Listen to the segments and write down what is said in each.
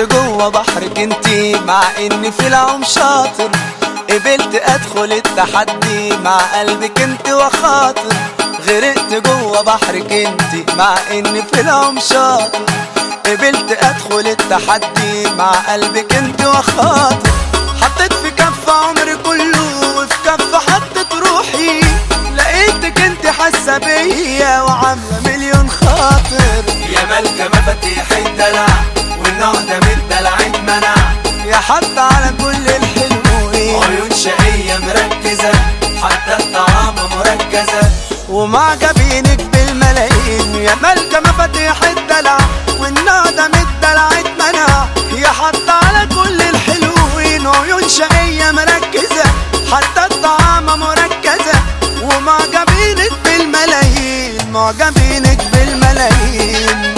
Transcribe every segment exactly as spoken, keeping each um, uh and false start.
جوه بحرك انتي مع اني في العوم شاطر، قبلت ادخل التحدي مع قلبك انت وخاطر. غرقت جوه بحرك انتي مع اني في العوم شاطر، قبلت ادخل التحدي مع قلبك انت وخاطر. حطيت في كف عمري كله وفي كف حطيت روحي، لقيتك انت حاسه بيا وعامله مليون خاطر. يا ملكة مفاتيح الدلع والنوع ده من الدلع اتمنع، يا حد على كل الحلوين عيون شقية مركزة حتى الطعامة مركزة، ومعجبينك بالملايين. يا ملكة مفاتيح الدلع والنوع ده من الدلع اتمنع، يا حد على كل الحلوين عيون شقية مركزة حتى الطعامة مركزة، ومعجبينك بالملايين معجبينك بالملايين.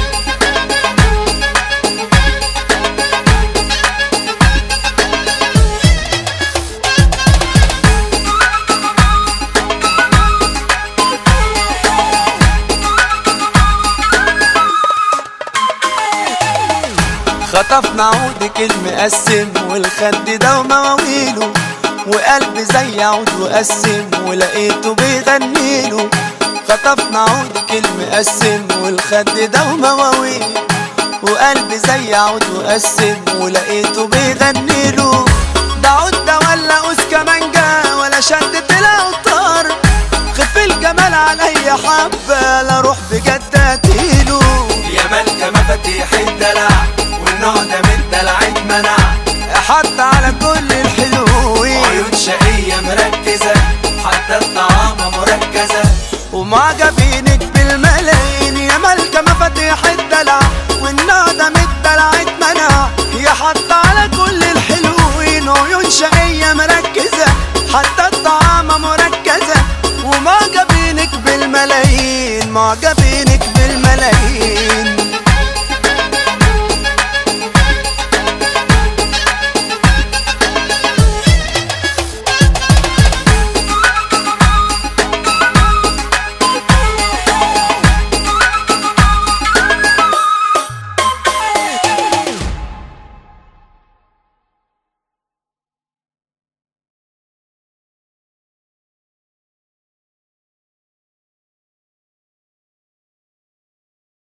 خطفنا عودك المقسم والخد ده ومواويله، وقلبي زي عود وقسم ولقيته بيغنيله. خطفنا عودك المقسم والخد ده ومواويله، وقلبي زي عود وقسم ولقيته بيغنيله. ده عود ده ولا قوس كمانجا ولا شدت الاوتار، خف الجمال عليا حبه لا روح بجد اتيله. يا ملكة مفاتيح الدلع والنوع ده من الدلع اتمنع، حط على كل الحلوين عيون شقية مركزة حتى الطعامة مركزة، ومعجبينك بالملايين. يا ملكة مفاتيح الدلع والنوع ده من الدلع اتمنع، يا حط على كل الحلوين عيون شقية مركزة حتى الطعامة مركزة، ومعجبينك بالملايين معجبينك بالملايين.